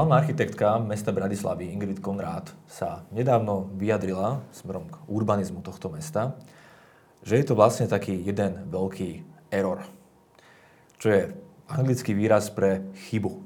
hlavná architektka mesta Bratislavy Ingrid Konrád sa nedávno vyjadrila smerom k urbanizmu tohto mesta, že je to vlastne taký jeden veľký error, čo je anglický výraz pre chybu.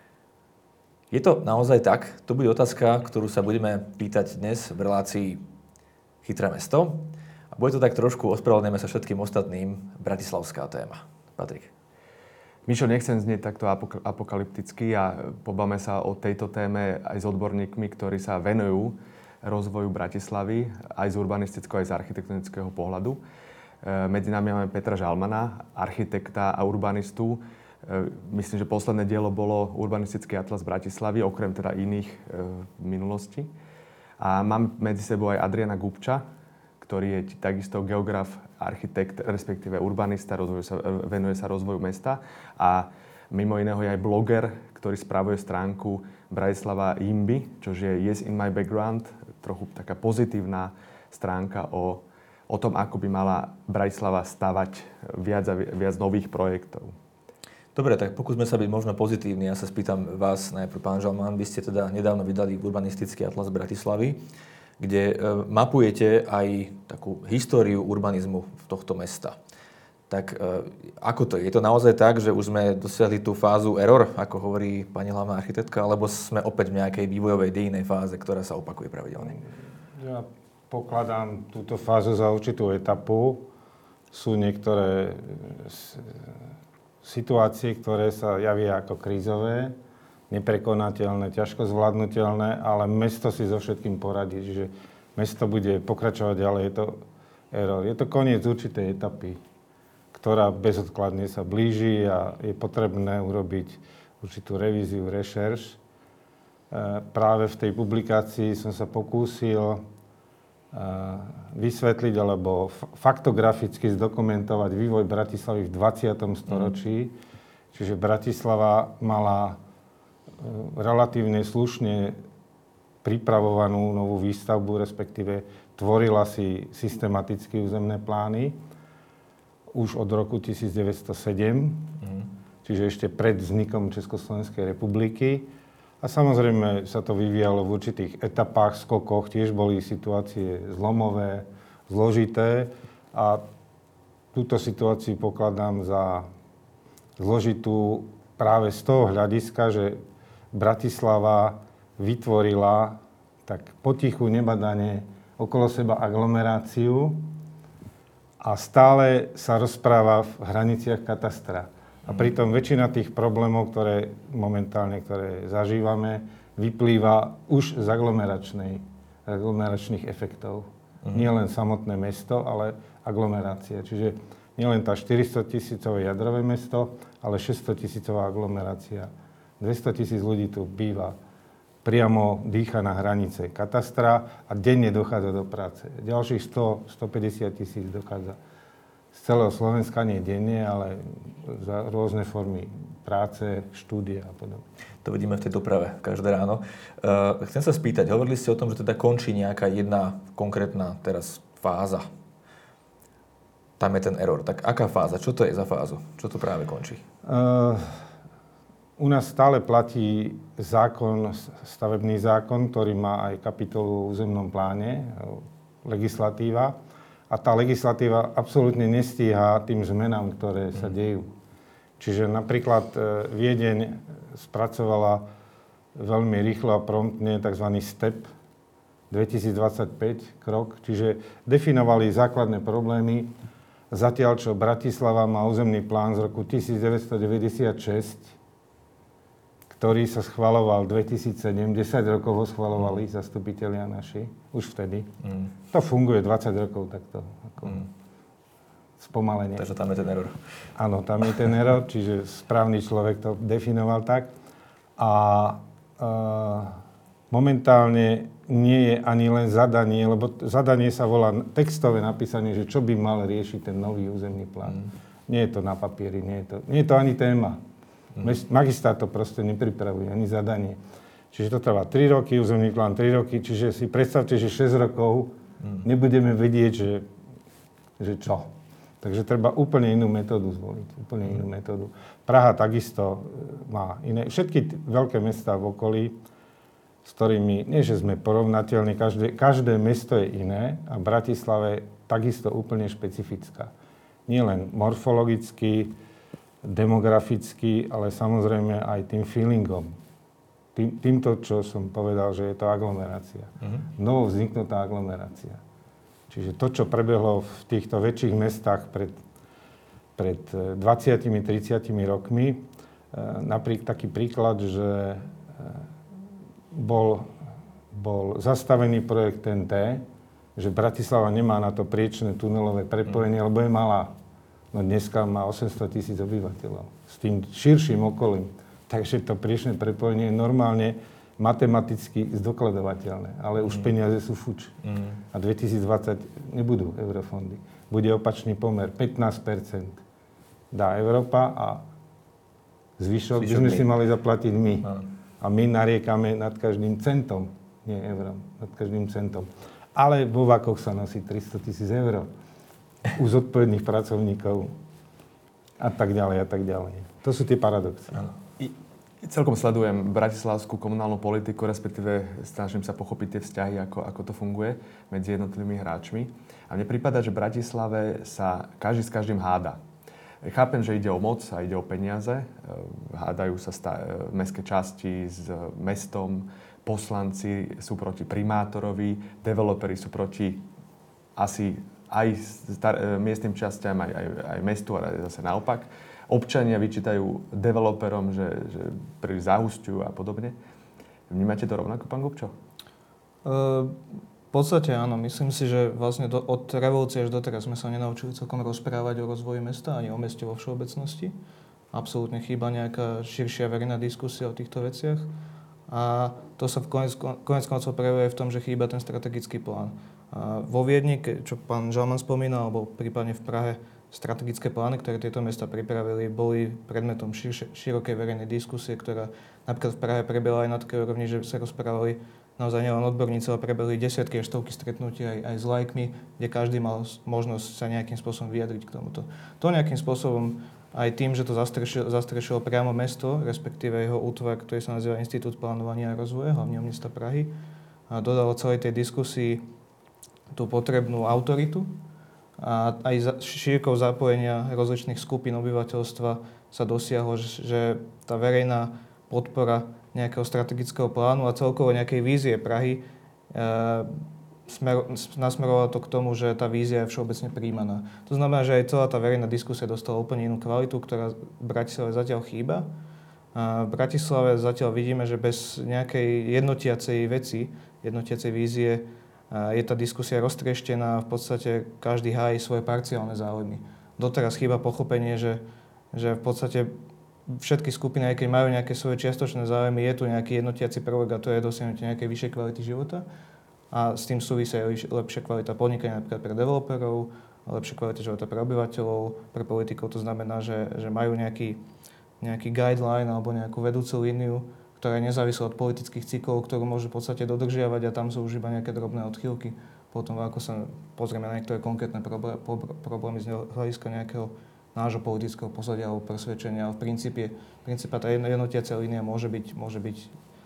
Je to naozaj tak? To bude otázka, ktorú sa budeme pýtať dnes v relácii Chytré mesto. A bude to tak trošku, ospravedlňujeme sa všetkým ostatným, bratislavská téma. Patrik. Mišo, nechcem znieť takto apokalypticky a pobavme sa o tejto téme aj s odborníkmi, ktorí sa venujú rozvoju Bratislavy, aj z urbanistického, aj z architektonického pohľadu. Medzi nami máme Petra Žalmana, architekta a urbanistu. Myslím, že posledné dielo bolo Urbanistický atlas Bratislavy, okrem teda iných v minulosti. A mám medzi sebou aj Adriana Gubča, ktorý je takisto geograf, architekt, respektíve urbanista, venuje sa rozvoju mesta. A mimo iného je aj bloger, ktorý spravuje stránku Bratislava Yimby, čo je Yes in my background, trochu taká pozitívna stránka o tom, ako by mala Bratislava stavať viac a viac nových projektov. Dobre, tak pokúsme sa byť možno pozitívni. Ja sa spýtam vás najprv, pán Žalman, vy ste teda nedávno vydali Urbanistický atlas Bratislavy, kde mapujete aj takú históriu urbanizmu tohto mesta. Tak ako to je? Je to naozaj tak, že už sme dosiahli tú fázu error, ako hovorí pani hlavná architektka, alebo sme opäť v nejakej vývojovej dejinnej fáze, ktorá sa opakuje pravidelne? Ja pokladám túto fázu za určitú etapu. Sú niektoré situácie, ktoré sa javia ako krízové, neprekonateľné, ťažko zvládnutelné, ale mesto si so všetkým poradí. Čiže mesto bude pokračovať ďalej. Je to error. Je to koniec určitej etapy, ktorá bezodkladne sa blíži a je potrebné urobiť určitú revíziu, rešerš. Práve v tej publikácii som sa pokúsil vysvetliť alebo faktograficky zdokumentovať vývoj Bratislavy v 20. storočí. Čiže Bratislava mala relatívne slušne pripravovanú novú výstavbu, respektíve tvorila si systematicky územné plány už od roku 1907, čiže ešte pred vznikom Československej republiky. A samozrejme sa to vyvíjalo v určitých etapách, skokoch, tiež boli situácie zlomové, zložité a túto situáciu pokladám za zložitú práve z toho hľadiska, že Bratislava vytvorila tak potichu, nebadane okolo seba aglomeráciu a stále sa rozpráva v hraniciach katastra. A pritom väčšina tých problémov, ktoré zažívame, vyplýva už z aglomeračných efektov. Nie len samotné mesto, ale aglomerácia. Čiže nielen tá 400-tisícové jadrové mesto, ale 600-tisícová aglomerácia. 200 000 ľudí tu býva, priamo dýcha na hranice katastra a denne dochádza do práce. Ďalších 100-150 000 dochádza z celého Slovenska, nie denne, ale za rôzne formy práce, štúdia a podobne. To vidíme v tej doprave každé ráno. Chcem sa spýtať, hovorili ste o tom, že teda končí nejaká jedna konkrétna teraz fáza. Tam je ten error. Tak aká fáza? Čo to je za fázu? Čo to práve končí? U nás stále platí stavebný zákon, ktorý má aj kapitolu o územnom pláne, legislatíva. A tá legislatíva absolútne nestíha tým zmenám, ktoré sa dejú. Čiže napríklad Viedeň spracovala veľmi rýchlo a promptne tzv. STEP 2025 krok, čiže definovali základné problémy, zatiaľ čo Bratislava má územný plán z roku 1996, ktorý sa schvaľoval 2007, 10 rokov ho schvaľovali zastupitelia naši, už vtedy. To funguje 20 rokov takto, ako spomalenie. Takže tam je ten error. Áno, tam je ten error, čiže správny človek to definoval tak. A momentálne nie je ani len zadanie, lebo zadanie sa volá textové napísanie, že čo by mal riešiť ten nový územný plán. Nie je to na papieri, nie je to ani téma. Magistrát to proste nepripravuje, ani zadanie. Čiže to trvá 3 roky, územný plán 3 roky, čiže si predstavte, že 6 rokov nebudeme vedieť, že čo. Takže treba úplne inú metódu zvoliť. Úplne inú metódu. Praha takisto má iné. Všetky veľké mestá v okolí, s ktorými, nie že sme porovnateľní, každé mesto je iné a v Bratislave je takisto úplne špecifická. Nie len morfologicky, demograficky, ale samozrejme aj tým feelingom. Týmto, čo som povedal, že je to aglomerácia. Novo vzniknutá aglomerácia. Čiže to, čo prebehlo v týchto väčších mestách pred 20-30 rokmi, napríklad taký príklad, že bol zastavený projekt TNT, že Bratislava nemá na to priečné tunelové prepojenie, lebo je malá. No dneska má 800 000 obyvateľov s tým širším okolím. Takže to priečné prepojenie je normálne matematicky zdokladovateľné, ale už peniaze sú fuč. A 2020 nebudú eurofondy. Bude opačný pomer. 15% dá Európa a zvyšok by sme si mali zaplatiť my. A my nariekame nad každým centom, nie eurom, nad každým centom. Ale vo vakoch sa nosí 300 000 eur u zodpovedných pracovníkov a tak ďalej a tak ďalej. To sú tie paradoxy. Celkom sledujem bratislavskú komunálnu politiku, respektíve snažím sa pochopiť tie vzťahy, ako to funguje medzi jednotlivými hráčmi. A mne prípada, že v Bratislave sa každý s každým háda. Chápem, že ide o moc a ide o peniaze. Hádajú sa mestské časti s mestom, poslanci sú proti primátorovi, developeri sú proti asi aj miestnym častiam, aj mestu, ale zase naopak. Občania vyčítajú developerom, že príliš zahusťujú a podobne. Vnímate to rovnako, pán Gubčo? V podstate áno. Myslím si, že vlastne od revolúcie až doteraz sme sa nenaučili celkom rozprávať o rozvoji mesta ani o meste vo všeobecnosti. Absolútne chýba nejaká širšia verejná diskusia o týchto veciach. A to sa konec koncov prejavuje v tom, že chýba ten strategický plán. A vo Viedni, čo pán Žalman spomínal, alebo prípadne v Prahe, strategické plány, ktoré tieto mesta pripravili, boli predmetom širokej verejnej diskusie, ktorá napríklad v Prahe prebiehala aj na takej úrovni, že sa rozprávali naozaj nielen odborníci, ale prebehli desiatky až stovky stretnutí aj s laikmi, kde každý mal možnosť sa nejakým spôsobom vyjadriť k tomuto. To nejakým spôsobom aj tým, že to zastrešilo priamo mesto, respektíve jeho útvar, ktorý sa nazýva Inštitút plánovania a rozvoja, hlavne mesta Prahy, a dodalo celej tej diskusii tú potrebnú autoritu, a aj šírkou zapojenia rozličných skupín obyvateľstva sa dosiahlo, že tá verejná podpora nejakého strategického plánu a celkovo nejakej vízie Prahy nasmerovala to k tomu, že tá vízia je všeobecne prijímaná. To znamená, že aj celá tá verejná diskusia dostala úplne inú kvalitu, ktorá v Bratislave zatiaľ chýba. A v Bratislave zatiaľ vidíme, že bez nejakej jednotiacej vízie je tá diskusia roztrieštená, v podstate každý hájí svoje parciálne záujmy. Doteraz chýba pochopenie, že v podstate všetky skupiny, aj keď majú nejaké svoje čiastočné záujmy, je tu nejaký jednotiaci prvok a to je dosiahnutie nejakej vyššej kvality života. A s tým súvisí aj lepšia kvalita podnikania napríklad pre developerov, lepšia kvalita života pre obyvateľov, pre politikov. To znamená, že majú nejaký guideline alebo nejakú vedúcu líniu, ktorá je nezávislá od politických cyklov, ktorú môžu v podstate dodržiavať a tam sú už iba nejaké drobné odchýlky. Potom, ako sa pozrieme na niektoré konkrétne problémy z hľadiska nejakého nášho politického pozadia alebo presvedčenia, ale v princípe tá jednotiacia línia môže byť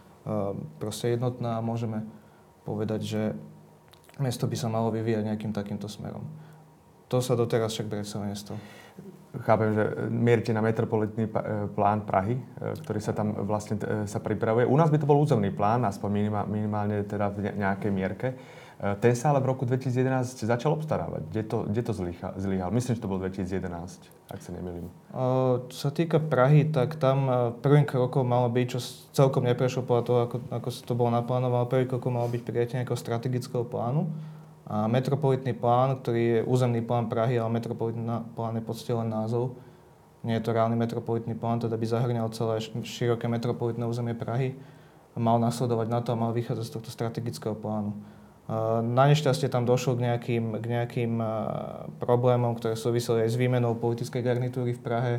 proste jednotná a môžeme povedať, že mesto by sa malo vyvíjať nejakým takýmto smerom. To sa doteraz však Bratislave nestalo. Chápem, že mierite na metropolitný plán Prahy, ktorý sa tam vlastne sa pripravuje. U nás by to bol územný plán, aspoň minimálne teda v nejakej mierke. Ten sa ale v roku 2011 začal obstarávať. Kde to zlyhal? Myslím, že to bol 2011, ak sa nemýlim. Čo sa týka Prahy, tak tam prvým krokom malo byť, čo celkom neprešlo podľa toho, ako sa to bolo naplánované, prvým krokom malo byť prijatie nejakého strategického plánu. A metropolitný plán, ktorý je územný plán Prahy, ale metropolitný plán je v podstate len názov. Nie je to reálny metropolitný plán, teda by zahrňal celé široké metropolitné územie Prahy. Mal nasledovať na to a mal vychádzať z tohto strategického plánu. Na nešťastie tam došlo k nejakým problémom, ktoré súviseli aj s výmenou politickej garnitúry v Prahe,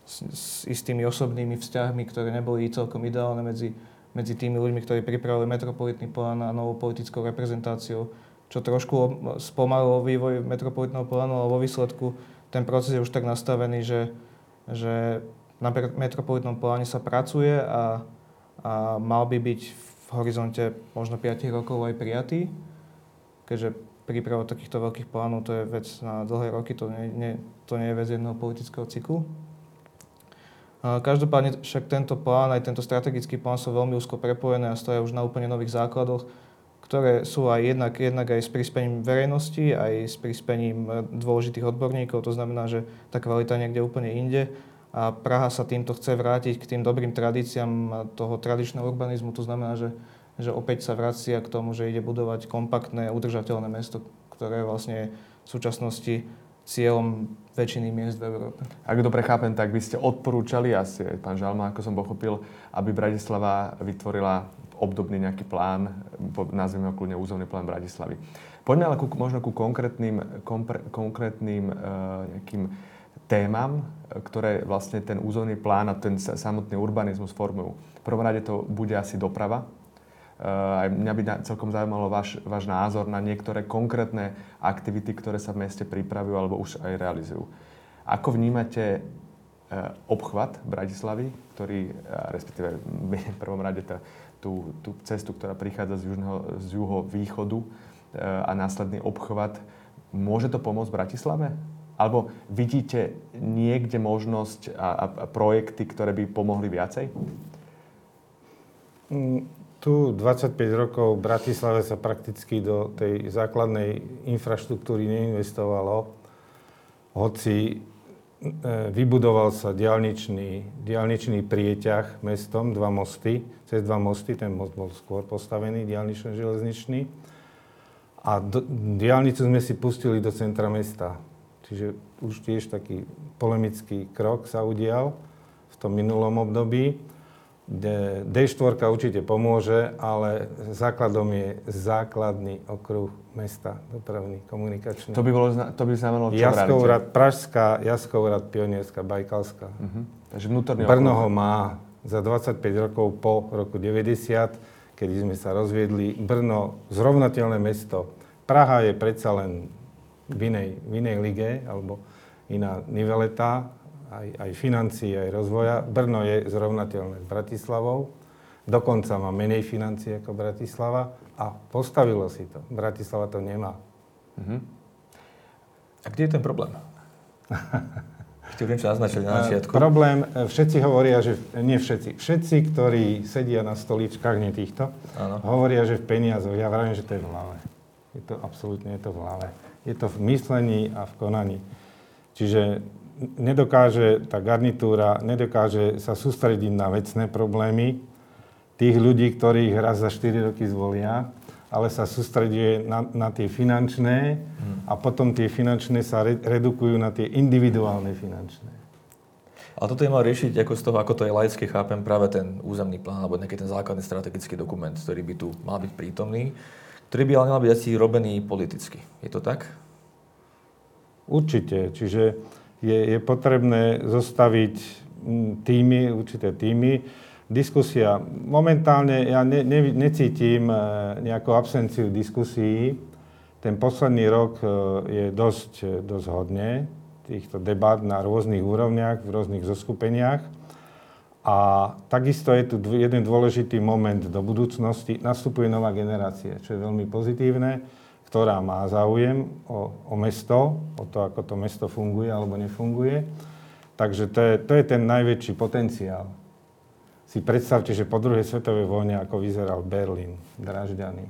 s istými osobnými vzťahmi, ktoré neboli celkom ideálne medzi tými ľuďmi, ktorí pripravili metropolitný plán a novou politickou reprezentáciou, čo trošku spomalilo vývoj metropolitného plánu, ale vo výsledku ten proces je už tak nastavený, že na metropolitnom pláne sa pracuje a mal by byť v horizonte možno 5 rokov aj prijatý, keďže príprava takýchto veľkých plánov to je vec na dlhé roky, to nie je vec jedného politického cyklu. Každopádne však tento plán, aj tento strategický plán sú veľmi úzko prepojené a stoja už na úplne nových základoch, ktoré sú aj jednak aj s prispením verejnosti, aj s prispením dôležitých odborníkov. To znamená, že tá kvalita niekde úplne inde. A Praha sa týmto chce vrátiť k tým dobrým tradíciám toho tradičného urbanizmu. To znamená, že opäť sa vracia k tomu, že ide budovať kompaktné, udržateľné mesto, ktoré vlastne je v súčasnosti cieľom väčšiny miest v Európe. Ak dobre chápem, tak by ste odporúčali, asi aj pán Žalma, ako som pochopil, aby Bratislava vytvorila obdobný nejaký plán, nazvime ho kľudne územný plán Bratislavy. Poďme ale možno ku konkrétnym nejakým témam, ktoré vlastne ten územný plán a ten samotný urbanizmus formujú. V prvom rade to bude asi doprava. Aj mňa by celkom zaujímalo váš názor na niektoré konkrétne aktivity, ktoré sa v meste pripravujú alebo už aj realizujú. Ako vnímate obchvat Bratislavy, ktorý, respektíve v prvom rade tú cestu, ktorá prichádza z juhovýchodu a následný obchvat, môže to pomôcť Bratislave? Alebo vidíte niekde možnosť a projekty, ktoré by pomohli viacej? Tu 25 rokov v Bratislave sa prakticky do tej základnej infraštruktúry neinvestovalo, hoci vybudoval sa diaľničný prieťah mestom, cez dva mosty, ten most bol skôr postavený, diaľnično-železničný. A diaľnicu sme si pustili do centra mesta. Čiže už tiež taký polemický krok sa udial v tom minulom období. D4 určite pomôže, ale základom je základný okruh mesta, dopravný, komunikačný. To by znamenalo čo Jaskovhrad, Pražská, Jaskovhrad, Pionierska, Bajkalská. Takže vnútorný Brno ho má za 25 rokov po roku 90, kedy sme sa rozviedli. Brno, zrovnateľné mesto. Praha je predsa len v inej lige, alebo iná niveleta, aj financií, aj rozvoja. Brno je zrovnateľné s Bratislavou, dokonca má menej financií ako Bratislava a postavilo si to. Bratislava to nemá. A kde je ten problém? Ešte viem, čo naznačili na začiatku. Problém, všetci hovoria, že... Nie všetci. Všetci, ktorí sedia na stoličkách, nie týchto, hovoria, že v peniazoch. Ja vravím, že to je v hlave. Absolútne je to v hlave. Je to v myslení a v konaní. Čiže tá garnitúra nedokáže sa sústrediť na vecné problémy tých ľudí, ktorých raz za 4 roky zvolia, ale sa sústreduje na tie finančné a potom tie finančné sa redukujú na tie individuálne finančné. Ale toto je mal riešiť ako z toho, ako to je laicky chápem, práve ten územný plán alebo nejaký ten základný strategický dokument, ktorý by tu mal byť prítomný, ktorý by ale mal byť asi robený politicky. Je to tak? Určite. Čiže je potrebné zostaviť určité týmy. Diskusia. Momentálne ja necítim nejakú absenciu diskusí. Ten posledný rok je dosť hodne týchto debát na rôznych úrovniach, v rôznych zoskupeniach. A takisto je tu jeden dôležitý moment do budúcnosti. Nastupuje nová generácia, čo je veľmi pozitívne, ktorá má záujem o mesto, o to, ako to mesto funguje alebo nefunguje. Takže to je ten najväčší potenciál. Si predstavte, že po druhej svetovej vojne, ako vyzeral Berlín, Drážďany,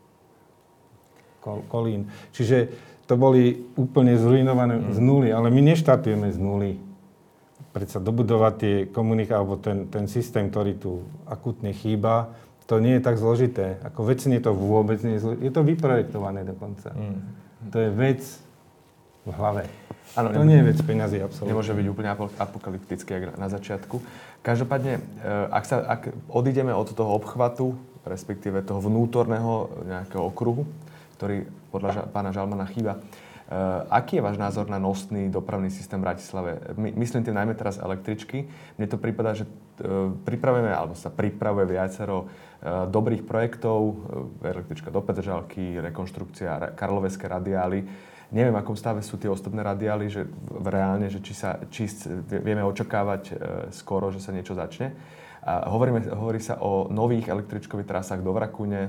Kolín. Čiže to boli úplne zrujnované z nuly, ale my neštartujeme z nuly. Predsa dobudovať tie alebo ten systém, ktorý tu akútne chýba, to nie je tak zložité. Ako vecne to vôbec nie je zložité. Je to vyprojektované dokonca. To je vec v hlave. Áno, to nie je vec peňazí, absolútne. Nemôže byť úplne apokalyptický, ako na začiatku. Každopádne, ak odídeme od toho obchvatu, respektíve toho vnútorného nejakého okruhu, ktorý podľa pána Žalmana chýba, aký je váš názor na nosný dopravný systém v Bratislave? Myslím tým najmä teraz električky. Mne to prípada, že sa pripravuje viacero dobrých projektov, električka do Petržalky, rekonštrukcia Karlovéskej radiály. Neviem, v akom stave sú tie ostatné radiály, že reálne, že či vieme očakávať skoro, že sa niečo začne. A hovorí sa o nových električkových trasách do Vrakune,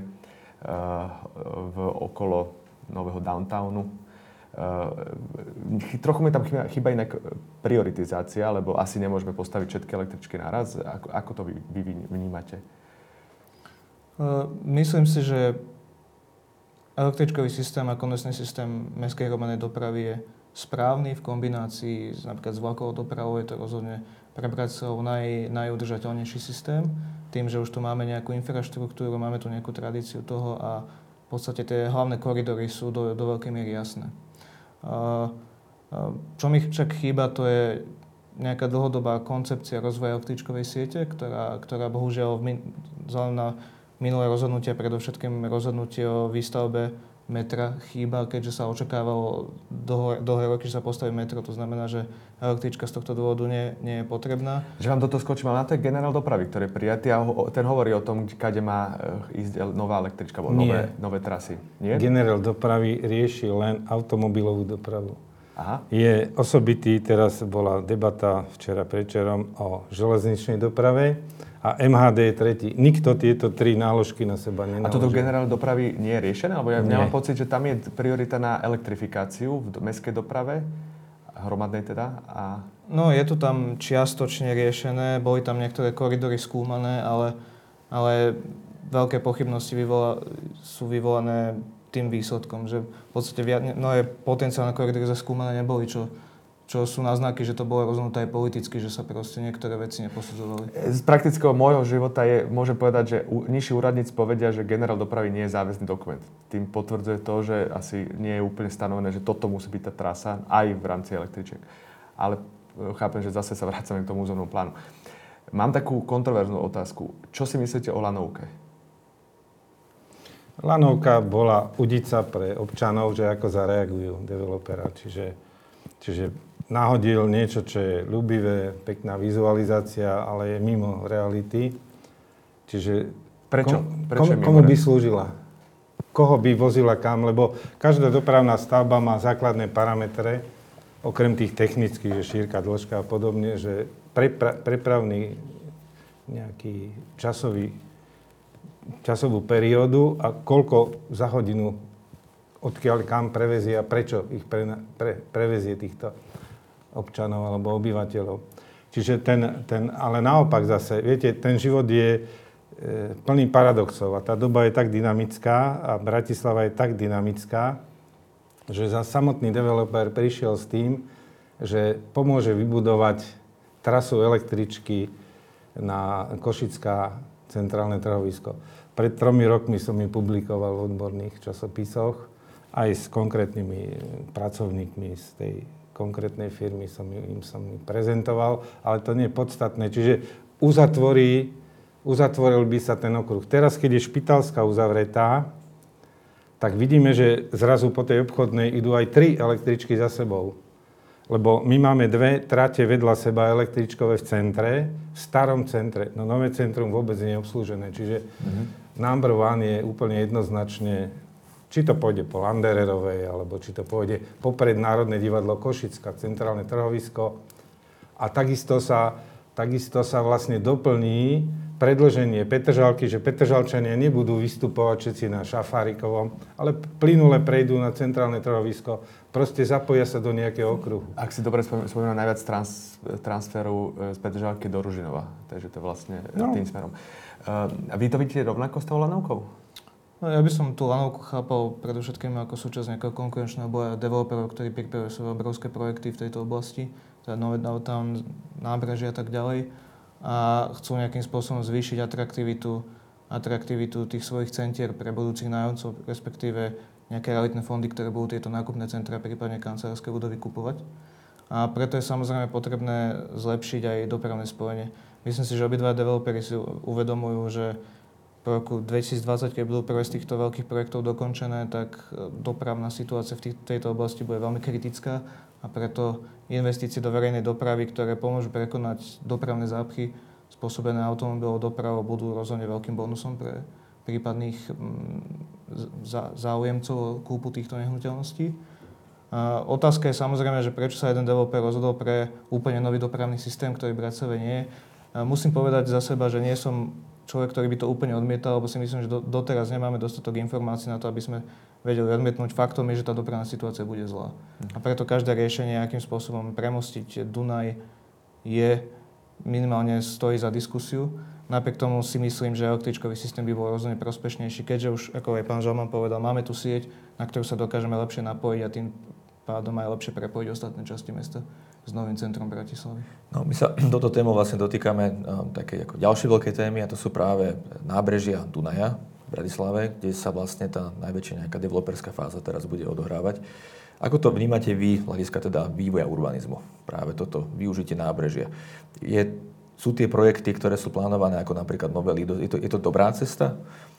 okolo nového downtownu. Trochu mi tam chýba inak prioritizácia, lebo asi nemôžeme postaviť všetky električky naraz. Ako to vy vnímate? Myslím si, že električkový systém a konečný systém mestskej hromadnej dopravy je správny v kombinácii napríklad s vlakovou dopravou. Je to rozhodne pre Bratislavu najudržateľnejší systém. Tým, že už tu máme nejakú infraštruktúru, máme tu nejakú tradíciu toho a v podstate tie hlavné koridory sú do veľkej miery jasné. Čo mi však chýba, to je nejaká dlhodobá koncepcia rozvoja električkovej siete, ktorá bohužiaľ vzhľadom na minulé rozhodnutia, predovšetkým rozhodnutie o výstavbe metra chýba, keďže sa očakávalo dlhé roky, že sa postaví metro. To znamená, že električka z tohto dôvodu nie je potrebná. Že vám toto skočím, ale na to je generál dopravy, ktorý je prijatý a ten hovorí o tom, kade má ísť nová električka, alebo nové trasy. Nie? Generál dopravy rieši len automobilovú dopravu. Aha. Je osobitý, teraz bola debata včera predčerom o železničnej doprave a MHD je tretí. Nikto tieto tri náložky na seba nenaložil. A toto generál dopravy nie je riešené? Lebo ja mám pocit, že tam je priorita na elektrifikáciu v mestskej doprave, hromadnej teda. No, je to tam čiastočne riešené, boli tam niektoré koridory skúmané, ale veľké pochybnosti sú vyvolané tým výsledkom, že v podstate mnohé potenciálne koridory zaskúmané neboli, čo sú náznaky, že to bolo rozhodnuté aj politicky, že sa proste niektoré veci neposudzovali. Z praktického môjho života môžem povedať, že nižší úradníci povedia, že generál dopravy nie je záväzný dokument. Tým potvrdzuje to, že asi nie je úplne stanovené, že toto musí byť tá trasa aj v rámci električiek. Ale chápem, že zase sa vracame k tomu územnému plánu. Mám takú kontroverznú otázku. Čo si myslíte o lanovke? Lanovka bola udica pre občanov, že ako zareagujú developera. Čiže nahodil niečo, čo je ľúbivé, pekná vizualizácia, ale je mimo reality. Čiže Prečo? Komu by slúžila? Koho by vozila kam? Lebo každá dopravná stavba má základné parametre, okrem tých technických, že šírka, dĺžka a podobne, že prepravný nejaký časovú periódu a koľko za hodinu odkiaľ kam prevezie a prečo ich prevezie týchto občanov alebo obyvateľov. Čiže ale naopak zase, viete, ten život je plný paradoxov a tá doba je tak dynamická a Bratislava je tak dynamická, že za samotný developer prišiel s tým, že pomôže vybudovať trasu električky na Košická centrálne trhovisko. Pred 3 rokmi som ju publikoval v odborných časopisoch aj s konkrétnymi pracovníkmi z tej konkrétnej firmy som ju prezentoval, ale to nie je podstatné. Čiže uzatvoril by sa ten okruh. Teraz, keď je Špitalská uzavretá, tak vidíme, že zrazu po tej obchodnej idú aj 3 električky za sebou. Lebo my máme 2 trate vedľa seba električkové v centre, v starom centre. No nové centrum vôbec nie je obslúžené. Čiže number one je úplne jednoznačne, či to pôjde po Landererovej, alebo či to pôjde popred Národné divadlo Košická, centrálne trhovisko. A takisto sa vlastne doplní predĺženie Petržalky, že Petržalčania nebudú vystupovať všetci na Šafárikovom, ale plynule prejdú na centrálne trhovisko, proste zapoja sa do nejakého okruhu. Ak si dobre spomínam, najviac transferu z Petržalky do Ružinova, takže to vlastne tým smerom. A vy to vidíte rovnako s tou lanovkou? No, ja by som tú lanovku chápal predovšetkým ako súčasť nejakého konkurenčného boja developerov, ktorí pripravujú svoje obrovské projekty v tejto oblasti, teda nové downtown, nábrežia a tak ďalej. A chcú nejakým spôsobom zvýšiť atraktivitu tých svojich centier pre budúcich nájomcov, respektíve nejaké realitné fondy, ktoré budú tieto nákupné centra, prípadne kancelárske budovy kupovať. A preto je samozrejme potrebné zlepšiť aj dopravné spojenie. Myslím si, že obidva developeri si uvedomujú, že po roku 2020, keď budú prvé z týchto veľkých projektov dokončené, tak dopravná situácia v tejto oblasti bude veľmi kritická a preto investície do verejnej dopravy, ktoré pomôžu prekonať dopravné zápchy spôsobené automobilovou dopravou, budú rozhodne veľkým bonusom pre prípadných záujemcov o kúpu týchto nehnuteľností. Otázka je samozrejme, že prečo sa jeden developer rozhodol pre úplne nový dopravný systém, ktorý v Bratislave nie je. Musím povedať za seba, že nie som človek, ktorý by to úplne odmietal, lebo si myslím, že doteraz nemáme dostatok informácií na to, aby sme vedeli odmietnúť. Faktom je, že tá dopravná situácia bude zlá. A preto každé riešenie, akým spôsobom premostiť Dunaj, je minimálne stojí za diskusiu. Napriek tomu si myslím, že električkový systém by bol rozhodne prospešnejší, keďže už, ako aj pán Žalman povedal, máme tu sieť, na ktorú sa dokážeme lepšie napojiť a tým pádom aj lepšie prepojiť ostatné časti mesta s novým centrom Bratislavy. No, my sa toto tému vlastne dotýkame také ako ďalšie veľké témy a to sú práve nábrežia Dunaja v Bratislave, kde sa vlastne tá najväčšia nejaká developerská fáza teraz bude odohrávať. Ako to vnímate vy, hľadiska teda vývoja urbanizmu? Práve toto využitie nábrežia. Sú tie projekty, ktoré sú plánované ako napríklad Nové Lido, je to dobrá cesta?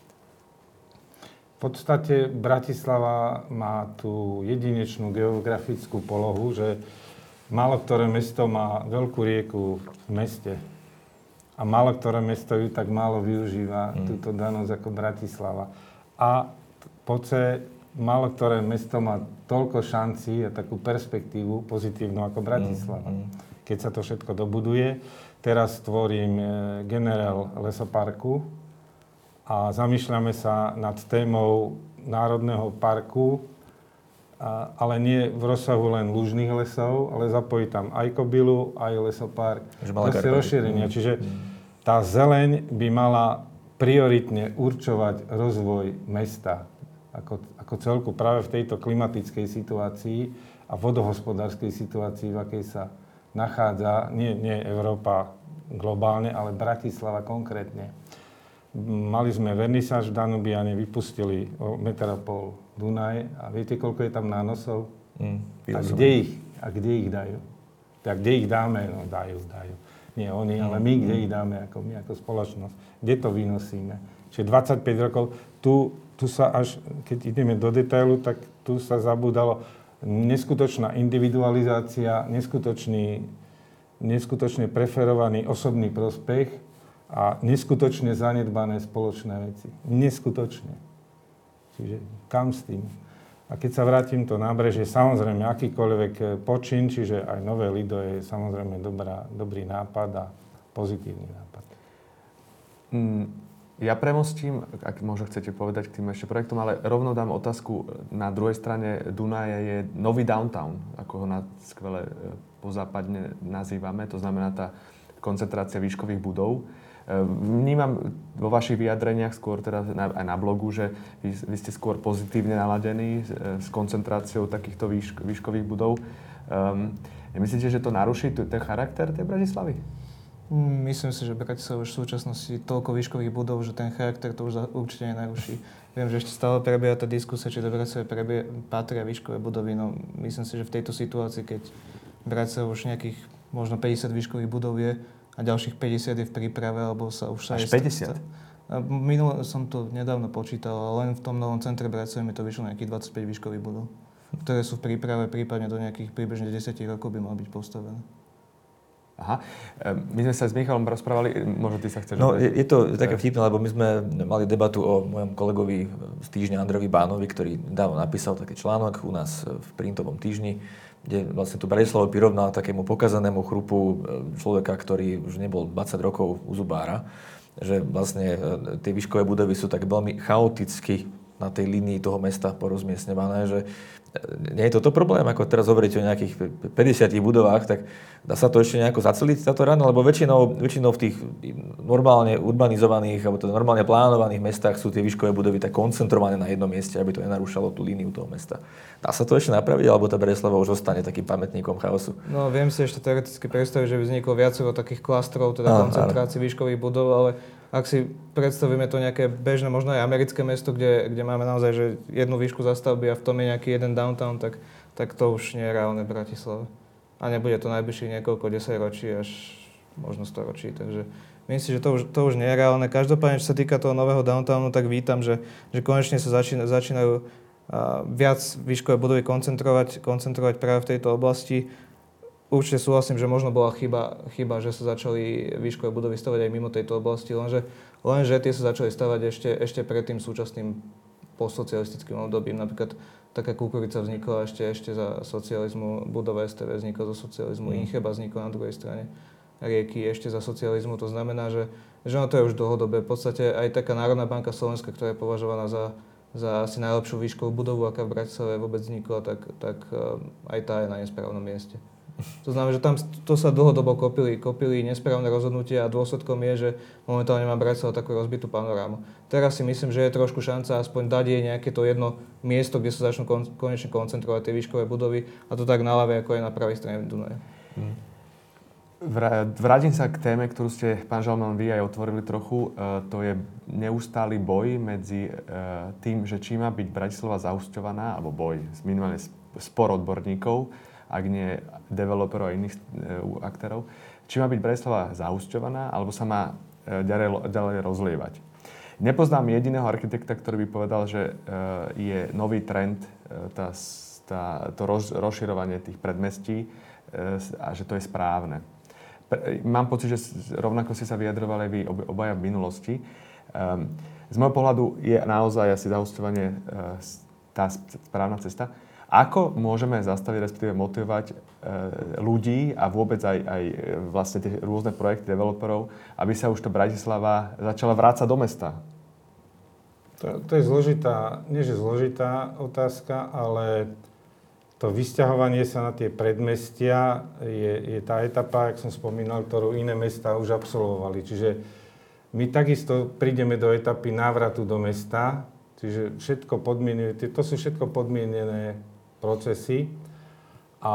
V podstate Bratislava má tú jedinečnú geografickú polohu, že málo ktoré mesto má veľkú rieku v meste. A málo ktoré mesto ju tak málo využíva, túto danosť ako Bratislava. A málo ktoré mesto má toľko šancí a takú perspektívu pozitívnu ako Bratislava. Keď sa to všetko dobuduje. Teraz tvorím generál lesoparku a zamýšľame sa nad témou národného parku, ale nie v rozsahu len lužných lesov, ale zapojiť tam aj Kobylu, aj lesopark. Proste rozšírenia. Čiže tá zeleň by mala prioritne určovať rozvoj mesta ako celku práve v tejto klimatickej situácii a vodohospodárskej situácii, v akej sa nachádza nie Európa globálne, ale Bratislava konkrétne. Mali sme vernisáž v Danubiane, vypustili o 1,5 metra Dunaj a viete, koľko je tam nánosov? A kde ich dajú? Tak kde ich dáme? No dajú. Nie oni, ale my, kde ich dáme my ako spoločnosť? Kde to vynosíme? Čiže 25 rokov, tu sa až, keď ideme do detailu, tak tu sa zabúdalo neskutočná individualizácia, neskutočne preferovaný osobný prospech a neskutočne zanedbané spoločné veci. Neskutočne. Čiže kam s tým? A keď sa vrátim to nábrežie, samozrejme akýkoľvek počin, čiže aj Nové Lido je samozrejme dobrý nápad a pozitívny nápad. Ja premostím, ak možno chcete povedať k tým ešte projektom, ale rovno dám otázku. Na druhej strane Dunaja je nový downtown, ako ho skvele pozápadne nazývame. To znamená tá koncentrácia výškových budov. Vnímam vo vašich vyjadreniach skôr teda aj na blogu, že vy ste skôr pozitívne naladení s koncentráciou takýchto výškových budov. Myslíte, že to naruší ten charakter tej Bratislavy? Myslím si, že Bratislava už v súčasnosti toľko výškových budov, že ten charakter to už určite nenaruší. Viem, že ešte stále prebieha tá diskusia, či do Bratislavy patria výškové budovy. No, myslím si, že v tejto situácii, keď Bratislava už nejakých možno 50 výškových budov je a ďalších 50 je v príprave, alebo sa už sa... Až 50? Minule som to nedávno počítal, ale len v tom novom centre Bratislavy mi to vyšlo nejakých 25 výškových budov, ktoré sú v príprave, prípadne do nejakých približne 10 rokov by mali byť postavené. Aha. My sme sa s Michalom rozprávali, možno ty sa chceš... No, je to také vtipné, lebo my sme mali debatu o mojom kolegovi z týždňa Andrejovi Bánovi, ktorý dávno napísal taký článok u nás v printovom týždni, kde vlastne tu Bratislavu prirovnal takému pokazanému chrupu človeka, ktorý už nebol 20 rokov u zubára, že vlastne tie výškové budovy sú tak veľmi chaoticky na tej línii toho mesta porozmiestňované, že nie je toto problém, ako teraz hovoríte o nejakých 50 budovách, tak dá sa to ešte nejako zaceliť táto rana, lebo väčšinou v tých normálne urbanizovaných alebo teda normálne plánovaných mestách sú tie výškové budovy tak koncentrované na jednom mieste, aby to nenarúšalo tú líniu toho mesta. Dá sa to ešte napraviť, alebo tá Bratislava už zostane takým pamätníkom chaosu? No, viem si ešte teoreticky predstaviť, že by vzniklo viacero takých klastrov, teda koncentrácií výškových budov, ale ak si predstavíme to nejaké bežné, možno aj americké mesto, kde máme naozaj že jednu výšku zastavby a v tom je nejaký jeden downtown, tak to už nie je reálne v Bratislave. A nebude to najbližších niekoľko 10 ročí až možno 100 ročí, takže myslím si, že to už nie je reálne. Každopádne, čo sa týka toho nového downtownu, tak vítam, že konečne sa začínajú viac výškové budovy koncentrovať práve v tejto oblasti. Určite súhlasím, že možno bola chyba, že sa začali výškové budovy stavať aj mimo tejto oblasti, lenže tie sa začali stavať ešte pred tým súčasným postsocialistickým obdobím. Napríklad taká kukurica vznikla ešte za socializmu, budova STV vznikla zo socializmu, Incheba vznikla na druhej strane rieky ešte za socializmu. To znamená, že ono to je už dlhodobé. V podstate aj taká Národná banka Slovenska, ktorá je považovaná za asi najlepšiu výškovú budovu, aká v Bratislave vôbec vznikla, tak aj tá je na nesprávnom mieste. To znamená, že tam to sa dlhodobo kopili nesprávne rozhodnutia a dôsledkom je, že momentálne má Bratislava takú rozbitú panorámu. Teraz si myslím, že je trošku šanca aspoň dať jej nejaké to jedno miesto, kde sa začnú konečne koncentrovať tie výškové budovy, a to tak na ľavej, ako je na pravej strane Dunaja. Vrátim sa k téme, ktorú ste, pán Žalman, vy aj otvorili trochu. To je neustály boj medzi tým, že či má byť Bratislava zahusťovaná, alebo boj, minimálne spor odborníkov, ak nie developerov a iných aktérov, či má byť Bratislava zahusťovaná, alebo sa má ďalej rozlievať. Nepoznám jediného architekta, ktorý by povedal, že je nový trend to rozširovanie tých predmestí a že to je správne. Mám pocit, že rovnako ste sa vyjadrovali vy obaja v minulosti. Z môjho pohľadu je naozaj asi zahusťovanie tá správna cesta. Ako môžeme zastaviť, respektíve motivovať ľudí a vôbec aj vlastne tie rôzne projekty developerov, aby sa už to Bratislava začala vrácať do mesta? To je zložitá, nie že zložitá otázka, ale to vysťahovanie sa na tie predmestia je tá etapa, jak som spomínal, ktorú iné mestá už absolvovali. Čiže my takisto prídeme do etapy návratu do mesta, čiže všetko to sú všetko podmienené procesy a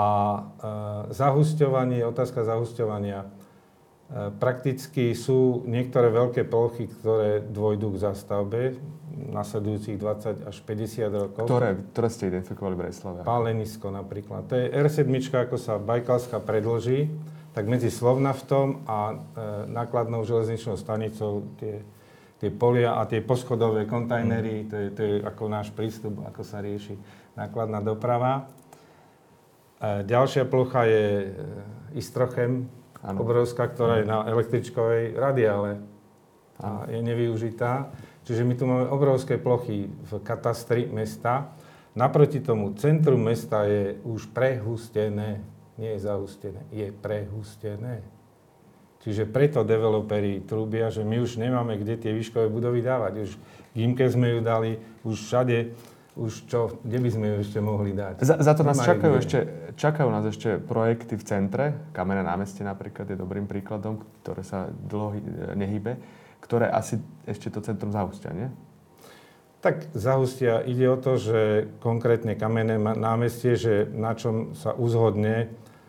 otázka zahusťovania. Prakticky sú niektoré veľké plochy, ktoré dôjdu k zástavbe nasledujúcich 20 až 50 rokov. Ktoré ste identifikovali v Bratislave? Pálenisko napríklad. To je R7, ako sa Bajkalská predĺží, tak medzi Slovnaftom a nákladnou železničnou stanicou tie polia a tie poschodové kontajnery, to je ako náš prístup, ako sa rieši nákladná doprava. Ďalšia plocha je Istrochem, obrovská, ktorá je na električkovej radiále a je nevyužitá. Čiže my tu máme obrovské plochy v katastri mesta. Naproti tomu centrum mesta je už prehustené, nie je zahustené, je prehustené. Čiže preto developeri trúbia, že my už nemáme kde tie výškové budovy dávať. Už Gimke sme ju dali, už všade, kde by sme ju ešte mohli dať? Za to nás čakajú nás ešte projekty v centre, Kamenné námestie napríklad je dobrým príkladom, ktoré sa dlho nehýbe, ktoré asi ešte to centrum zahustia, nie? Tak zahustia. Ide o to, že konkrétne Kamenné námestie, že na čom sa uzhodne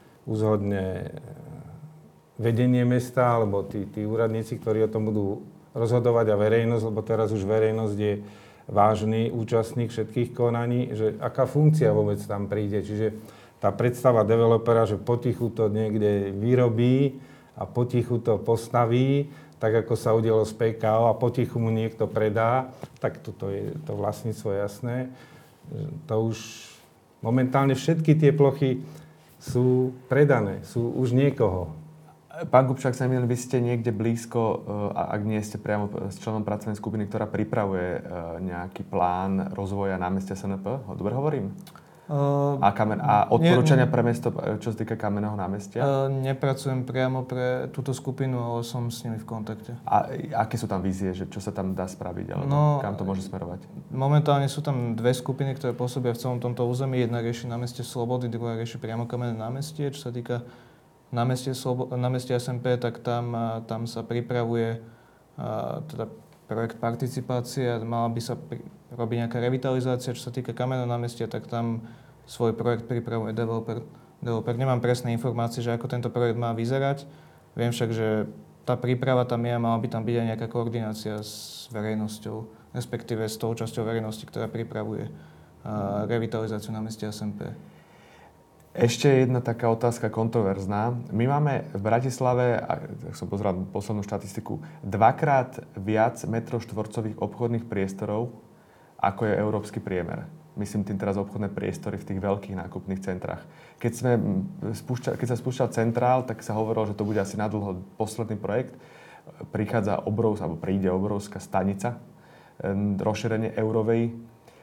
vedenie mesta, alebo tí úradníci, ktorí o tom budú rozhodovať a verejnosť, lebo teraz už verejnosť je vážny účastník všetkých konaní, že aká funkcia vôbec tam príde. Čiže tá predstava developera, že potichu to niekde vyrobí a potichu to postaví, tak ako sa udialo z PKO a potichu mu niekto predá, tak toto je to vlastníctvo jasné. To už momentálne všetky tie plochy sú predané, sú už niekoho. Pán Kupčák, vy ste niekde blízko, ak nie ste priamo s členom pracovnej skupiny, ktorá pripravuje nejaký plán rozvoja námestia SNP? Dobre hovorím? A odporúčania pre mesto, čo sa týka Kamenného námestia? Nepracujem priamo pre túto skupinu, ale som s nimi v kontakte. A aké sú tam vízie, že čo sa tam dá spraviť, alebo kam to môže smerovať? Momentálne sú tam dve skupiny, ktoré pôsobia v celom tomto území. Jedna rieši námestie Slobody, druhá rieši priamo Kamenné námestie. Čo sa týka námestie SMP, tak tam sa pripravuje teda projekt participácie a mala by sa robiť nejaká revitalizácia. Čo sa týka Kamenného námestia, tak tam svoj projekt pripravuje developer. Nemám presné informácie, že ako tento projekt má vyzerať. Viem však, že tá príprava tam je a mala by tam byť aj nejaká koordinácia s verejnosťou, respektíve s tou časťou verejnosti, ktorá pripravuje revitalizáciu námestia SMP. Ešte jedna taká otázka kontroverzná. My máme v Bratislave, ak som pozeral poslednú štatistiku, 2-krát viac metrov štvorcových obchodných priestorov, ako je európsky priemer. Myslím tým teraz obchodné priestory v tých veľkých nákupných centrách. Keď sa spúšťal centrál, tak sa hovorilo, že to bude asi nadlho posledný projekt. Príde obrovská stanica, rozšírenie Eurovej.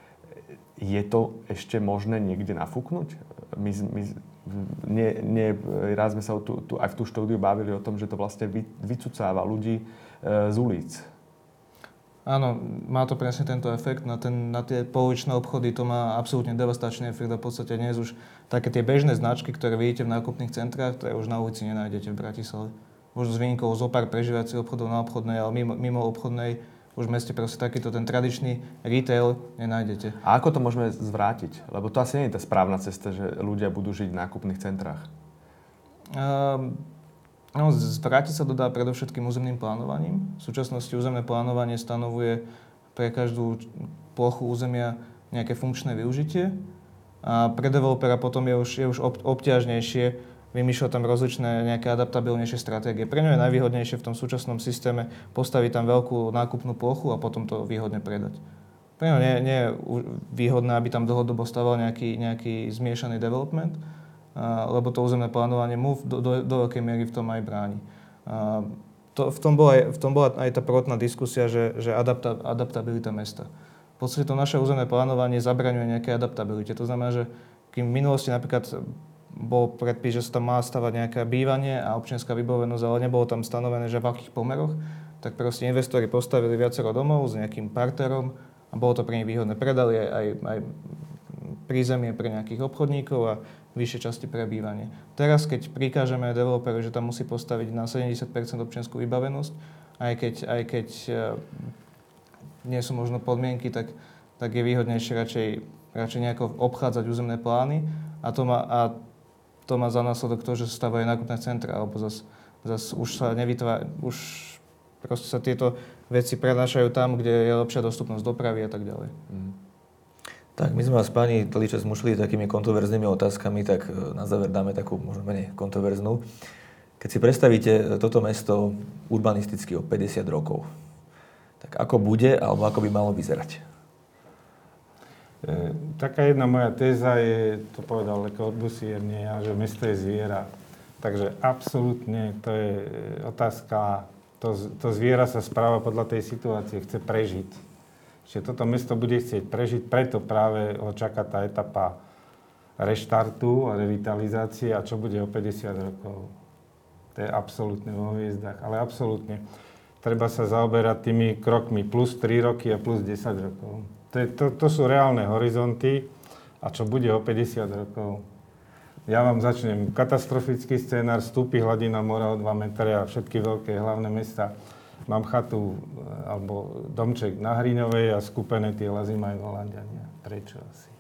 Je to ešte možné niekde nafúknuť? Raz sme sa aj v tú štúdiu bavili o tom, že to vlastne vycucáva ľudí z ulic. Áno, má to presne tento efekt. Na tie pouličné obchody to má absolútne devastačný efekt a v podstate dnes už také tie bežné značky, ktoré vidíte v nákupných centrách, ktoré už na ulici nenájdete v Bratislave. Možno s výnimkou zo pár prežívacích obchodov na obchodnej, ale mimo obchodnej už v meste proste takýto ten tradičný retail nenájdete. A ako to môžeme zvrátiť? Lebo to asi nie je tá správna cesta, že ľudia budú žiť v nákupných centrách. Zvrátiť sa to dá predovšetkým územným plánovaním. V súčasnosti územné plánovanie stanovuje pre každú plochu územia nejaké funkčné využitie. A pre developera potom je už obťažnejšie vymýšľať tam rozličné nejaké adaptabilnejšie stratégie. Pre ňo je najvýhodnejšie v tom súčasnom systéme postaviť tam veľkú nákupnú plochu a potom to výhodne predať. Pre ňo nie je výhodné, aby tam dlhodobo staval nejaký zmiešaný development, lebo to územné plánovanie mu do veľkej miery v tom aj bráni. V tom bola aj tá prvotná diskusia, že adaptabilita mesta. V podstate to naše územné plánovanie zabraňuje nejaké adaptabilite. To znamená, že kým v minulosti napríklad bol predpis, že sa tam má stavať nejaké bývanie a občianska vybavenosť, ale nebolo tam stanovené, že v akých pomeroch, tak proste investori postavili viacero domov s nejakým parterom a bolo to pre nich výhodné. Predali aj prízemie pre nejakých obchodníkov a vyššie časti pre bývanie. Teraz, keď prikážeme developeru, že tam musí postaviť na 70% občiansku vybavenosť, aj keď nie sú možno podmienky, tak je výhodnejšie radšej nejako obchádzať územné plány a to má za následok to, že sa stavajú nákupné centra, alebo zas už sa už proste sa tieto veci prenášajú tam, kde je lepšia dostupnosť dopravy a tak ďalej. Tak my sme vás, pani celý čas mušili takými kontroverznými otázkami, tak na záver dáme takú možno menej kontroverznú. Keď si predstavíte toto mesto urbanisticky o 50 rokov, tak ako bude, alebo ako by malo vyzerať? Taká jedna moja téza je, to povedal Le Corbusier, nie ja, že mesto je zviera. Takže absolútne to je otázka, to zviera sa správa podľa tej situácie, chce prežiť. Čiže toto mesto bude chcieť prežiť, preto práve ho čaká tá etapa reštartu a revitalizácie a čo bude o 50 rokov. To je absolútne vo hviezdach, ale absolútne. Treba sa zaoberať tými krokmi plus 3 roky a plus 10 rokov. To sú reálne horizonty a čo bude o 50 rokov. Ja vám začnem katastrofický scénár, stúpi hladina mora o 2 metre a všetky veľké hlavné mesta. Mám chatu alebo domček na Hriňovej a skúpené tie lazy majú Holanďania. Prečo asi?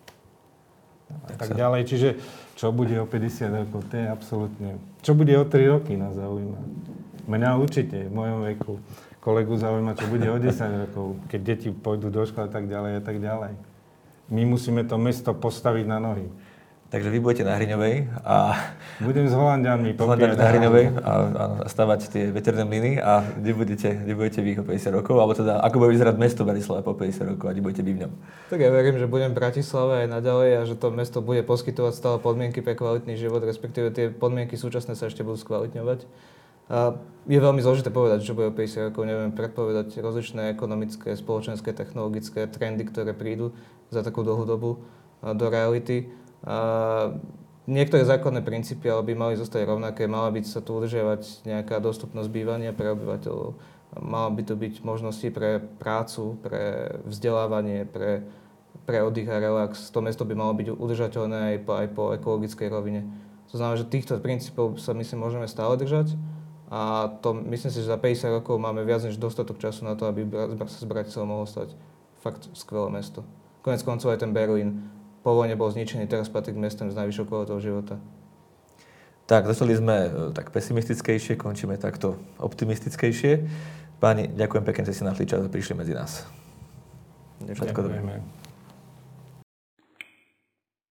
A tak ďalej. Čiže čo bude o 50 rokov, to je absolútne... Čo bude o 3 roky nás zaujíma. Mňa určite v mojom veku. Kolegu zaujíma, čo bude o 10 rokov, keď deti pôjdu do školy a tak ďalej a tak ďalej. My musíme to mesto postaviť na nohy. Takže vy budete na Hriňovej a... Budem s Holanďanmi popíjať na Hriňovej a stavať tie veterné mlyny a kde budete vy o 50 rokov? Alebo teda, ako bude vyzerať mesto Bratislava po 50 rokov a kde budete vy v ňom? Tak ja verím, že budem v Bratislave aj naďalej a že to mesto bude poskytovať stále podmienky pre kvalitný život, respektíve tie podmienky súčasné sa ešte budú skvalitňovať. A je veľmi zložité povedať, čo bude o 50 rokov. Neviem predpovedať rozličné ekonomické, spoločenské, technologické trendy, ktoré prídu za takú dlhú dobu do reality. A niektoré základné princípy ale by mali zostať rovnaké. Mala by sa tu udržiavať nejaká dostupnosť bývania pre obyvateľov. Mala by tu byť možnosti pre prácu, pre vzdelávanie, pre oddych a relax. To mesto by malo byť udržateľné aj po ekologickej rovine. To znamená, že týchto princípov sa myslím môžeme stále držať. A to myslím si, že za 50 rokov máme viac než dostatok času na to, aby sa z Bratislava mohlo stať fakt skvelé mesto. Konec koncov aj ten Berlín po vojne bol zničený, teraz patrí k mestom s najvyššou kvalitou života. Tak, začali sme tak pesimistickejšie, končíme takto optimistickejšie. Páni, ďakujem pekne, že ste si našli čas a prišli medzi nás. Ďakujeme.